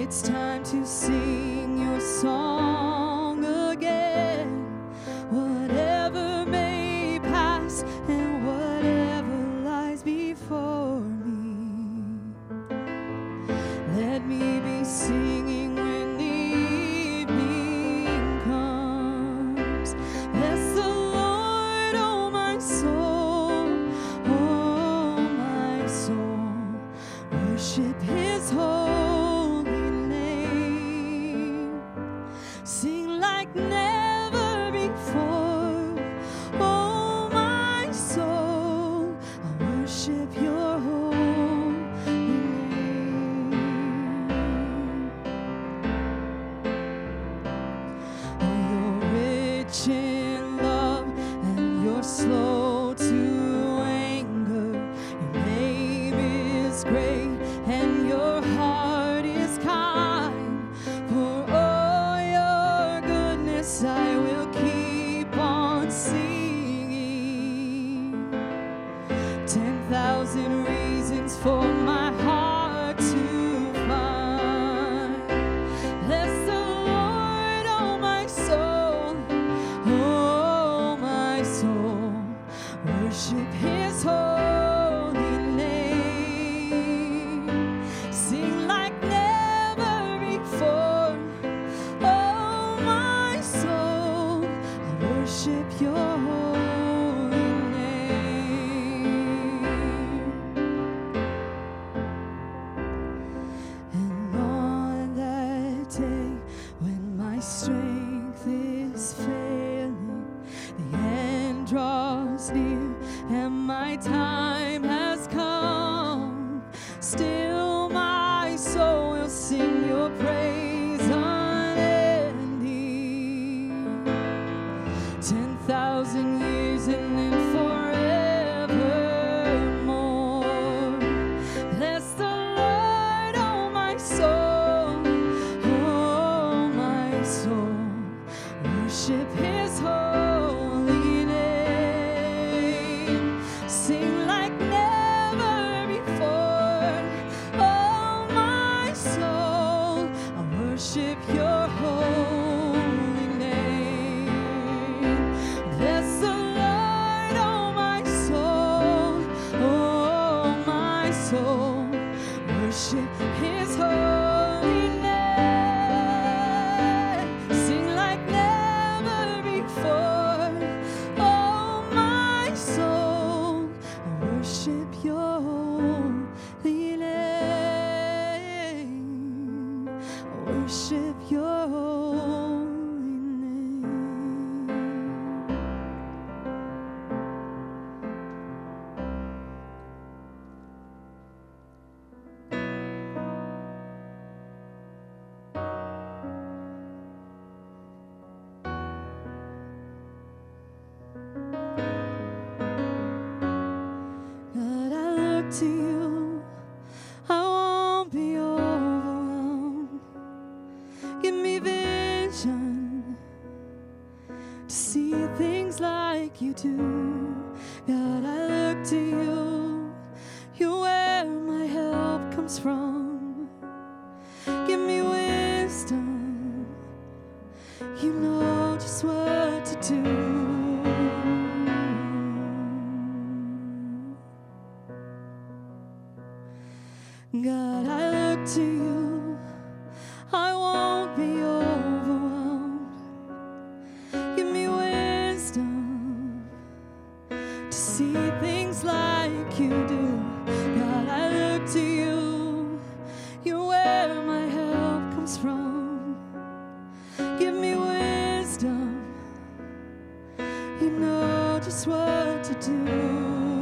it's time to sing your song again. Whatever may pass and whatever lies before me, let me be singing when the evening comes. Bless the Lord, oh my soul, worship His holy name. Sing like never before, oh my soul, I worship your holy name. Oh, you're rich in love and you're slow to anger. Your name is great and your heart is kind. For all your goodness I will keep on singing. 10,000 reasons for my heart to find. Bless the Lord, oh my soul, worship His holy name. Sing like never before, oh my soul, I worship your holy name. And on that day when my strength is failing, the end draws near and my time has come, still my soul will sing your praise unending. 10,000 years and then forevermore. Bless the Lord, oh my soul, worship His holy name. Sing like never before, oh my soul, I worship your holy name. Bless the Lord, oh my soul, worship His holy name. Sing like never before, oh my soul, I worship your holy name. I worship your holy name. God, I look to you, I won't be overwhelmed. Give me vision to see things like you do. God, I look to you, you're where my help comes from. Give me wisdom, you know just what to do. God, I look to you, I won't be overwhelmed. Give me wisdom to see things like you do. God, I look to you, you're where my help comes from. Give me wisdom, you know just what to do.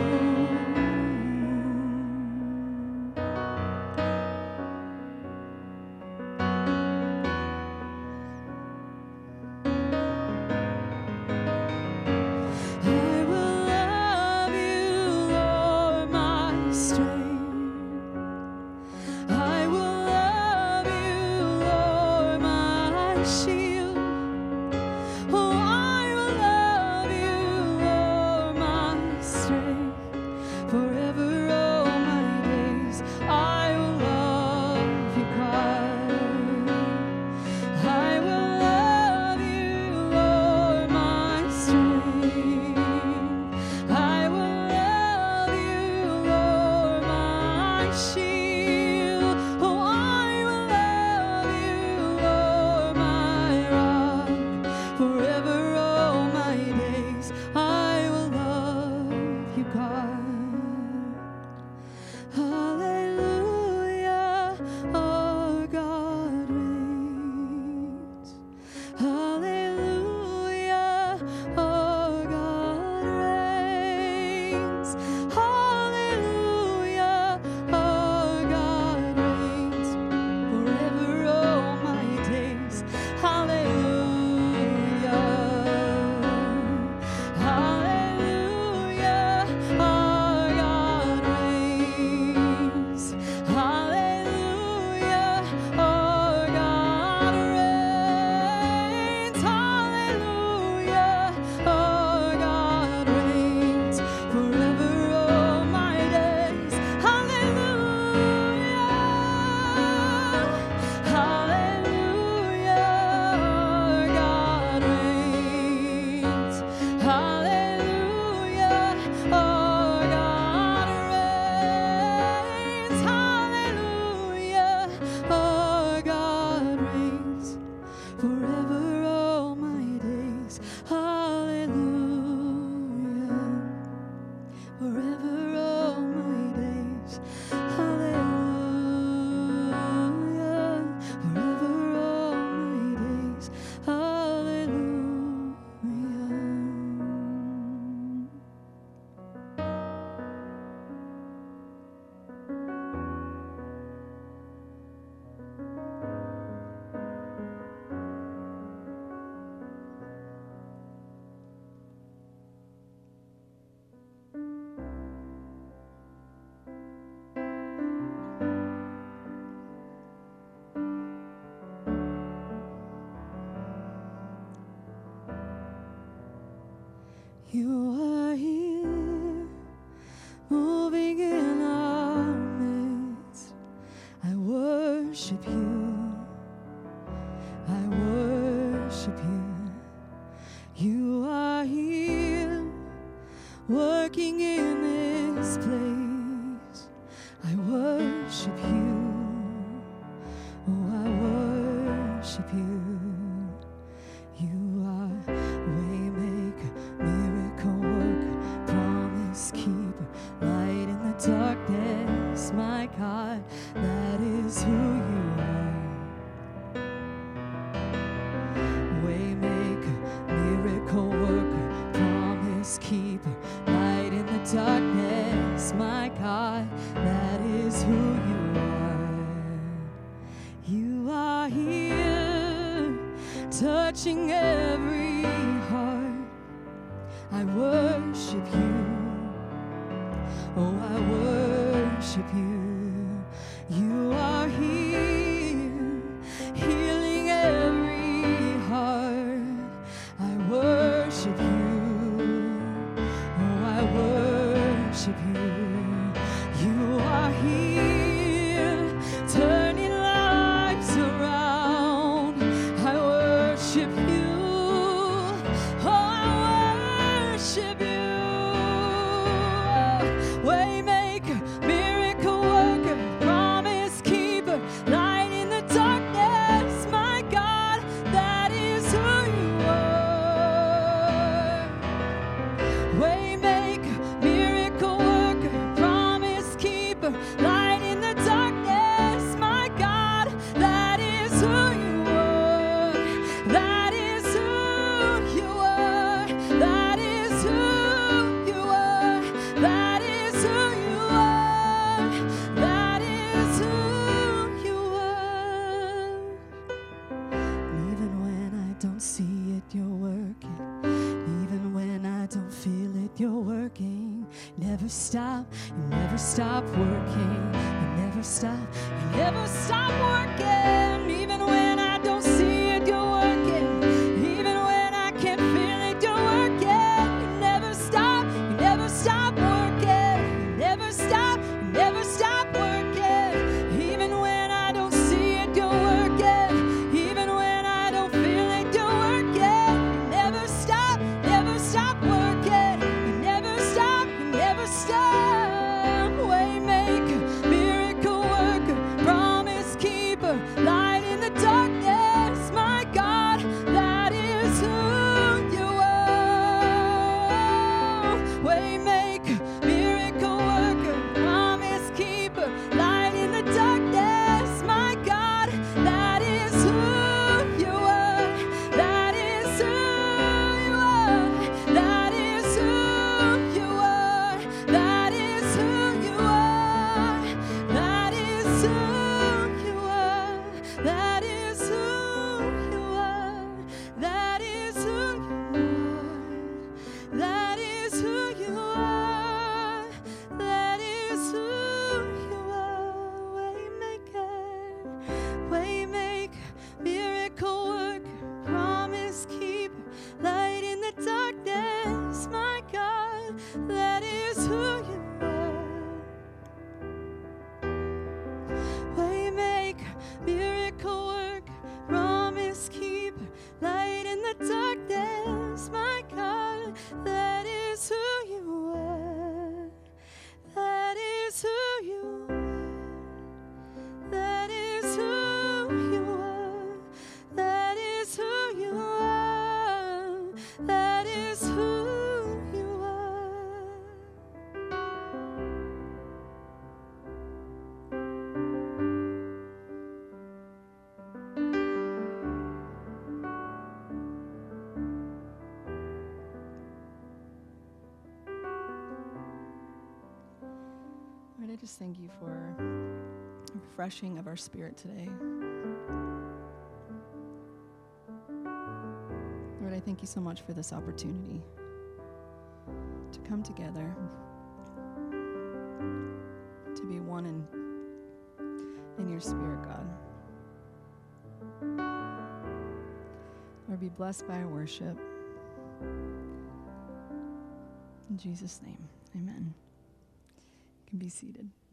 Shield. Oh, I will love you, Lord, my forever all my days I will love you, God. You are here, moving in our midst. I worship you. I worship you. You are here, working in this place. I worship you. Oh, I worship you. You are waymaker, miracle worker, promise keeper, light in the darkness. My God, that is who you are. Waymaker, miracle worker, promise keeper, light in the darkness. My God, that is who you are. You are here, touching every heart. I worship you. Oh, I worship you. You are here, healing every heart. I worship you. Oh, I worship you. You are here, turning lives around. I worship you. Oh, I worship you. Waymaker, miracle worker, promise keeper, light in the darkness. My God, that is who you are. Waymaker, miracle worker, promise keeper, light in the darkness. My God, that is who you are. That is who you are. That is who you are. That is who you are. That is who you are. Even when I don't see it, you're working. Even when I don't feel it, you're working. Never stop, you never stop working. You never stop, you never stop working. Even when I don't see it, you're working. Even when I can't feel it, you're working. You never stop working. You never stop, you never stop working. Even when I don't see it, you're working. Even when I don't feel it, you're working. You never stop working. You never stop, you never stop. Waymaker, miracle worker, promise keeper, light in the darkness. My God, that is who you are. Waymaker, miracle worker, promise keeper, light in the darkness. My God, that is who you are. That is who you are. That is who you are. That is who you are. That is who you are. That is who you are. That is who you are. That is who you are. That is who you are. Waymaker, miracle worker, promise keeper, light in the darkness. My God, that is who you are. Waymaker, miracle worker, promise keeper, light in the darkness. My God, that is who you are. That is who you are. That is who you are. That is who you are. That is who you are. Lord, I just thank you for a refreshing of our spirit today. Lord, I thank you so much for this opportunity to come together, to be one in your spirit, God. Lord, be blessed by our worship. In Jesus' name, amen. You can be seated.